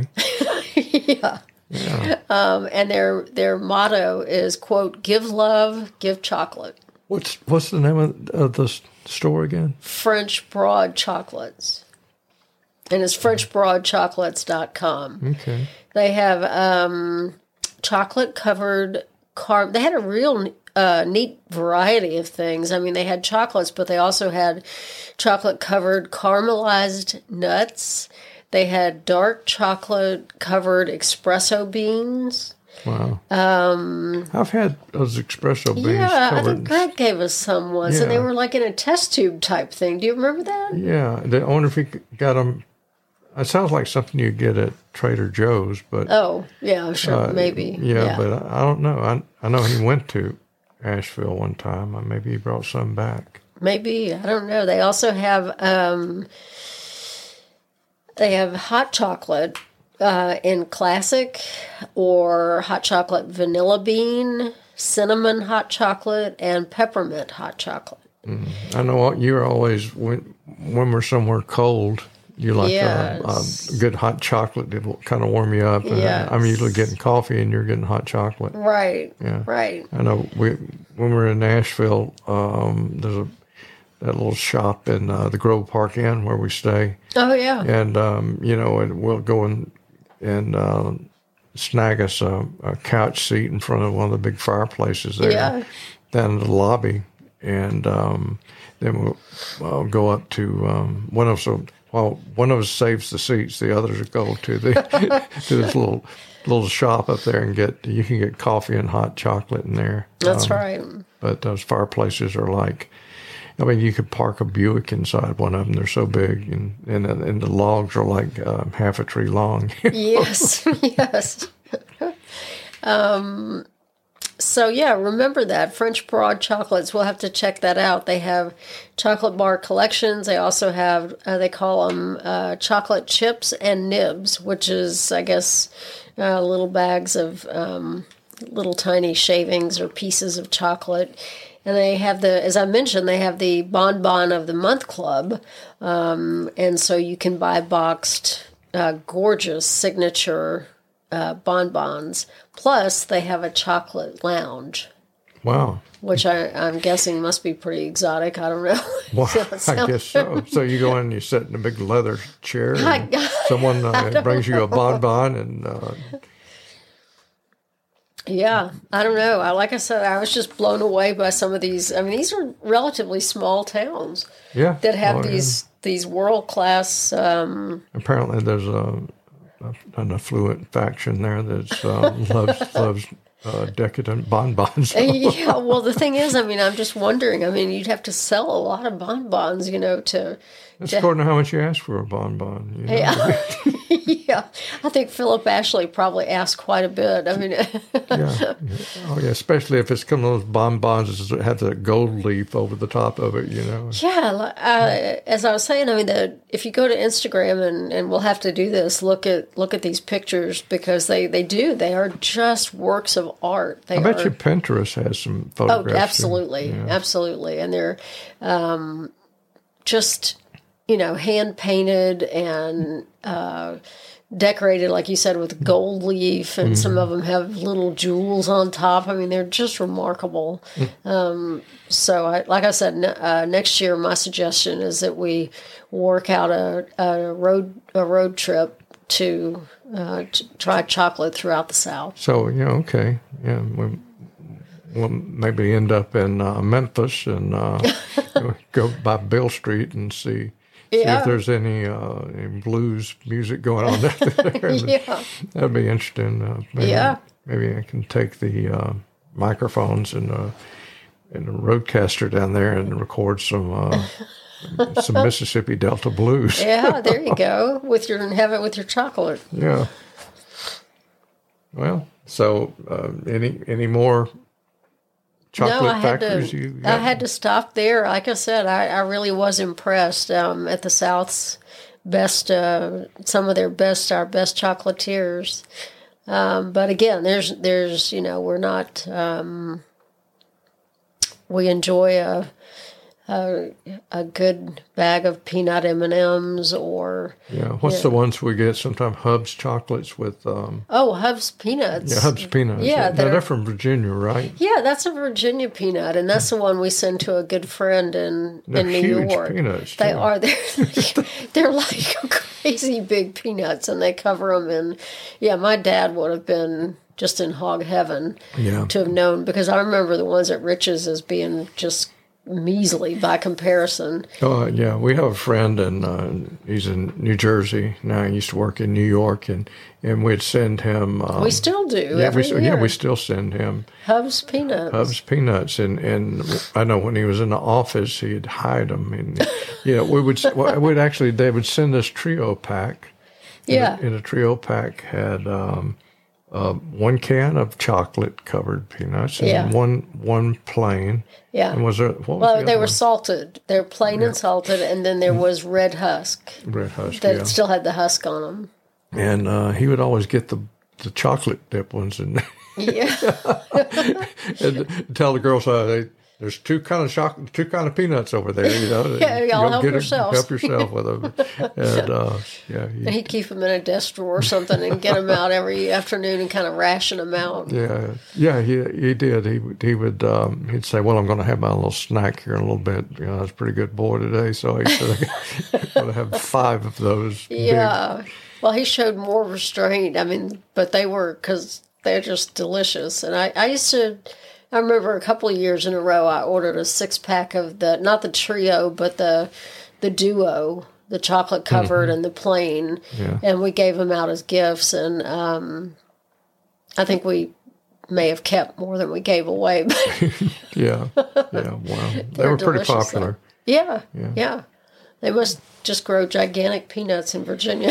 yeah. Yeah. Um, and their their motto is, quote, give love, give chocolate. What's what's the name of, of the store again? French Broad Chocolates. And it's french broad chocolates dot com. Okay. They have um, chocolate-covered car. They had a real uh, neat variety of things. I mean, they had chocolates, but they also had chocolate-covered caramelized nuts. They had dark chocolate-covered espresso beans. Wow. Um, I've had those espresso beans Yeah, covered. I think Greg gave us some once, Yeah. and they were like in a test tube type thing. Do you remember that? Yeah. I wonder if he got them. It sounds like something you get at Trader Joe's, but... Oh, yeah, sure, uh, maybe. Yeah, Yeah, but I, I don't know. I, I know he went to Asheville one time. Maybe he brought some back. Maybe. I don't know. They also have... Um, They have hot chocolate uh, in classic or hot chocolate vanilla bean, cinnamon hot chocolate, and peppermint hot chocolate. Mm. I know you're always, when, when we're somewhere cold, you like Yes. a, a good hot chocolate to kind of warm you up. And Yes. I'm usually getting coffee and you're getting hot chocolate. Right, Yeah. right. I know we, when we were in Nashville, um, there's a that little shop in uh, the Grove Park Inn where we stay. Oh, yeah. And, um, you know, and we'll go in and uh, snag us a, a couch seat in front of one of the big fireplaces there Yeah. down in the lobby. And um, then we'll, we'll go up to um, one of us. Well, one of us saves the seats. The others go to the to this little little shop up there and get you can get coffee and hot chocolate in there. That's Um, right. But those fireplaces are like, I mean, you could park a Buick inside one of them. They're so big, and and, and the logs are like um, half a tree long. Yes, yes. um, so, yeah, remember that. French Broad Chocolates, we'll have to check that out. They have chocolate bar collections. They also have, uh, they call them uh, chocolate chips and nibs, which is, I guess, uh, little bags of um, little tiny shavings or pieces of chocolate. And they have the, as I mentioned, they have the Bonbon of the Month Club. Um, and so you can buy boxed, uh, gorgeous signature uh, bonbons. Plus, they have a chocolate lounge. Wow. Which I, I'm guessing must be pretty exotic. I don't know. Well, So- I guess so. So you go in and you sit in a big leather chair, and I- someone uh, brings you a bonbon, and uh, Yeah, I don't know. I, like I said, I was just blown away by some of these. I mean, these are relatively small towns yeah, that have Oh, yeah. these these world class. Um, Apparently, there's a, a an affluent faction there that uh, loves loves uh, decadent bonbons. yeah, well, the thing is, I mean, I'm just wondering. I mean, you'd have to sell a lot of bonbons, you know, to. That's to according to how much you ask for a bonbon. You know? yeah, yeah. I think Philip Ashley probably asked quite a bit. I mean, yeah. Oh, yeah. Especially if it's come those bonbons that have that gold leaf over the top of it, you know. yeah. li- Uh, as I was saying, I mean, the, if you go to Instagram and, and we'll have to do this, look at look at these pictures because they, they do. They are just works of art. They I bet are, you Pinterest has some Oh, photographs. too. absolutely, Yeah. absolutely, and they're um, just you know, hand painted and uh, decorated, like you said, with gold leaf, and mm-hmm. some of them have little jewels on top. I mean, they're just remarkable. Mm-hmm. Um, so, I, like I said, ne- uh, next year, my suggestion is that we work out a, a road a road trip to, uh, to try chocolate throughout the South. So, yeah, okay, yeah, we, we'll maybe end up in uh, Memphis and uh, go by Bill Street and see. See yeah. if there's any, uh, any blues music going on there. yeah. That'd be interesting. Uh, maybe, yeah. Maybe I can take the uh, microphones and uh, and the roadcaster down there and record some uh, some Mississippi Delta blues. Yeah, there you go. With your have it with your chocolate. Yeah. Well, so uh, any any more chocolate no, I had factories to, you got? I had to stop there. Like I said, I, I really was impressed um, at the South's best, uh, some of their best, our best chocolatiers. Um, but again, there's, there's, you know, we're not, um, we enjoy a, a, a good bag of peanut M and M's or... Yeah, what's yeah. the ones we get? Sometimes Hub's chocolates with... Um, oh, Hub's Peanuts. Yeah, Hub's Peanuts. Yeah, yeah. they're, they're from Virginia, right? Yeah, that's a Virginia peanut, and that's the one we send to a good friend in, they're in New huge York. Peanuts, they too. are. They're like, they're like crazy big peanuts, and they cover them in... Yeah, my dad would have been just in hog heaven yeah. to have known, because I remember the ones at Rich's as being just... measly by comparison. Oh, yeah. We have a friend, and uh, he's in New Jersey. Now he used to work in New York, and, and we'd send him... Um, we still do, yeah, every we, year. Yeah, we still send him... Hub's Peanuts. Hub's Peanuts. And, and I know when he was in the office, he'd hide them. And, yeah, we would... we'd actually... They would send us trio pack. Yeah. And a, and a trio pack had... Um, Uh, one can of chocolate-covered peanuts and yeah. one one plain. Yeah. And was there? What was well, the they other were one? salted. They're plain Yeah. and salted, and then there was red husk. Red husk. That yeah. still had the husk on them. And uh, he would always get the the chocolate dip ones and, Yeah. and tell the girls, uh, they, there's two kind of chocolate, two kind of peanuts over there. You know, Yeah, y'all You'll help get it- yourselves. help yourself with them. And uh, yeah, he, And he'd keep them in a desk drawer or something and get them out every afternoon and kind of ration them out. Yeah, yeah, he he did. He would he would um, he'd say, "Well, I'm going to have my little snack here in a little bit. You know, I was a pretty good boy today, so he said I'm going to have five of those." Yeah. big. Well, he showed more restraint. I mean, but they were, because they're just delicious. And I, I used to, I remember a couple of years in a row, I ordered a six pack of the, not the trio, but the the duo, the chocolate covered mm-hmm. and the plain. Yeah. And we gave them out as gifts. And um, I think we may have kept more than we gave away. But yeah, yeah, wow. They were pretty popular. Though. Yeah, yeah, yeah. They must just grow gigantic peanuts in Virginia.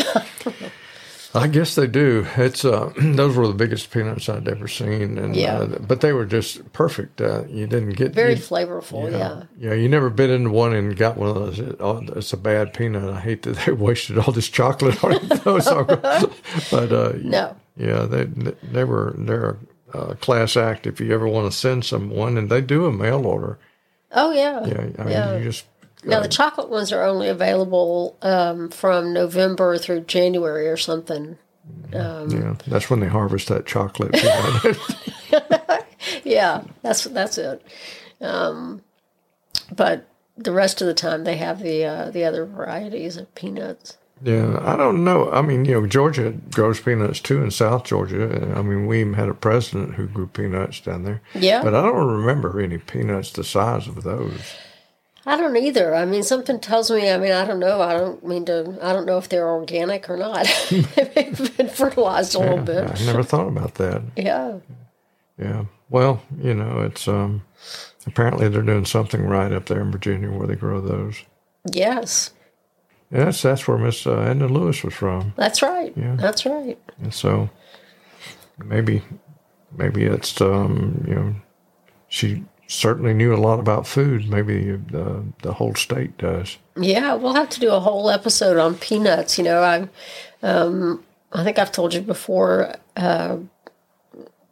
I guess they do. It's uh, those were the biggest peanuts I'd ever seen, and yeah. uh, but they were just perfect. Uh, you didn't get very you, flavorful. Yeah, yeah, yeah. You never bit into one and got one of those. It, oh, it's a bad peanut. I hate that they wasted all this chocolate on those. But uh, no, yeah, they they were they're a class act. If you ever want to send someone, and they do a mail order. Oh yeah, yeah. I mean, yeah. you just. Now, the chocolate ones are only available um, from November through January or something. Um, yeah, that's when they harvest that chocolate. yeah, that's that's it. Um, but the rest of the time, they have the uh, the other varieties of peanuts. Yeah, I don't know. I mean, you know, Georgia grows peanuts too in South Georgia. I mean, we even had a president who grew peanuts down there. Yeah. But I don't remember any peanuts the size of those. I don't either. I mean, something tells me, I mean, I don't know. I don't mean to, I don't know if they're organic or not. They've been fertilized a yeah, little bit. I never thought about that. Yeah. Yeah. Well, you know, it's, um, apparently they're doing something right up there in Virginia where they grow those. Yes. Yeah, that's, that's where Miss uh, Edna Lewis was from. That's right. Yeah. That's right. And so maybe, maybe it's, um, you know, she certainly knew a lot about food. Maybe the the whole state does. Yeah, we'll have to do a whole episode on peanuts. You know, I, um, I think I've told you before. Uh,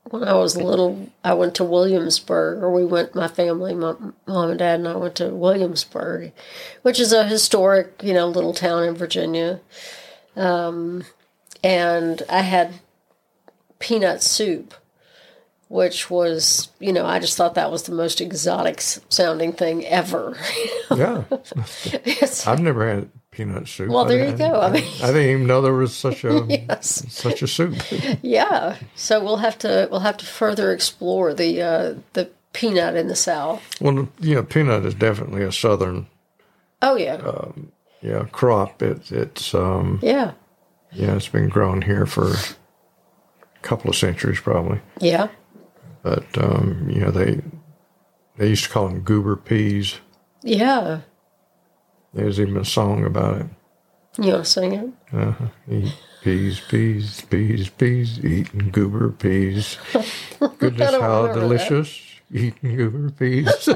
when I was little, I went to Williamsburg, or we went, my family, my mom and dad and I went to Williamsburg, which is a historic, you know, little town in Virginia. Um, and I had peanut soup, which was, you know, I just thought that was the most exotic sounding thing ever. Yeah. I've never had peanut soup. Well, there I, you go. I mean, I didn't even know there was such a yes. such a soup. Yeah. So we'll have to we'll have to further explore the uh, the peanut in the South. Well, you know, peanut is definitely a southern. Oh yeah. Um, yeah, crop. It, it's um. Yeah. Yeah, it's been grown here for a couple of centuries, probably. Yeah. But um, you know, they they used to call them goober peas. Yeah. There's even a song about it. You want to sing it? Uh-huh. Eat peas, peas, peas, peas, eating goober peas. Goodness, how delicious, that. Eating goober peas.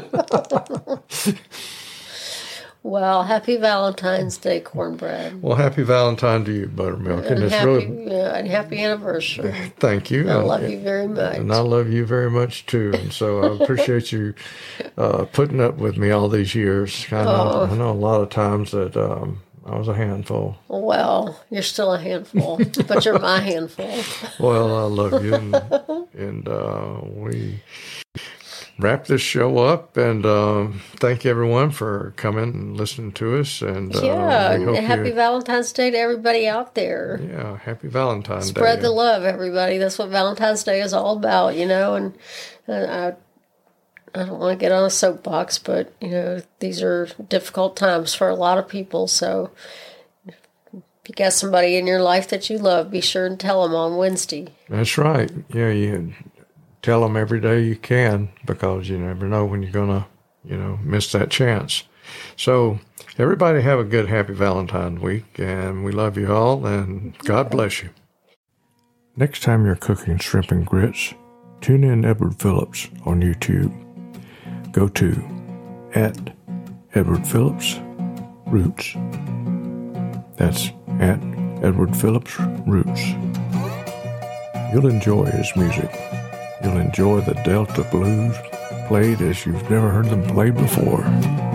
Well, happy Valentine's Day, cornbread. Well, happy Valentine to you, Buttermilk. And, and it's happy, really, yeah, and happy anniversary. Thank you. I love you very much. And I love you very much, too. And so I appreciate you uh, putting up with me all these years. I know, oh. I know a lot of times that um, I was a handful. Well, you're still a handful, but you're my handful. Well, I love you. And, and uh, we wrap this show up, and um, thank everyone for coming and listening to us. And uh, yeah, we hope and happy you, Valentine's Day to everybody out there. Yeah, happy Valentine's Spread Day. Spread the love, everybody. That's what Valentine's Day is all about, you know. And, and I, I don't want to get on a soapbox, but you know, these are difficult times for a lot of people. So, if you got somebody in your life that you love, be sure and tell them on Wednesday. That's right. Yeah, you. Tell them every day you can, because you never know when you're going to, you know, miss that chance. So everybody have a good, happy Valentine's week, and we love you all, and God bless you. Next time you're cooking shrimp and grits, tune in Edward Phillips on YouTube. Go to at Edward Phillips Roots. That's at Edward Phillips Roots. You'll enjoy his music. You'll enjoy the Delta blues played as you've never heard them played before.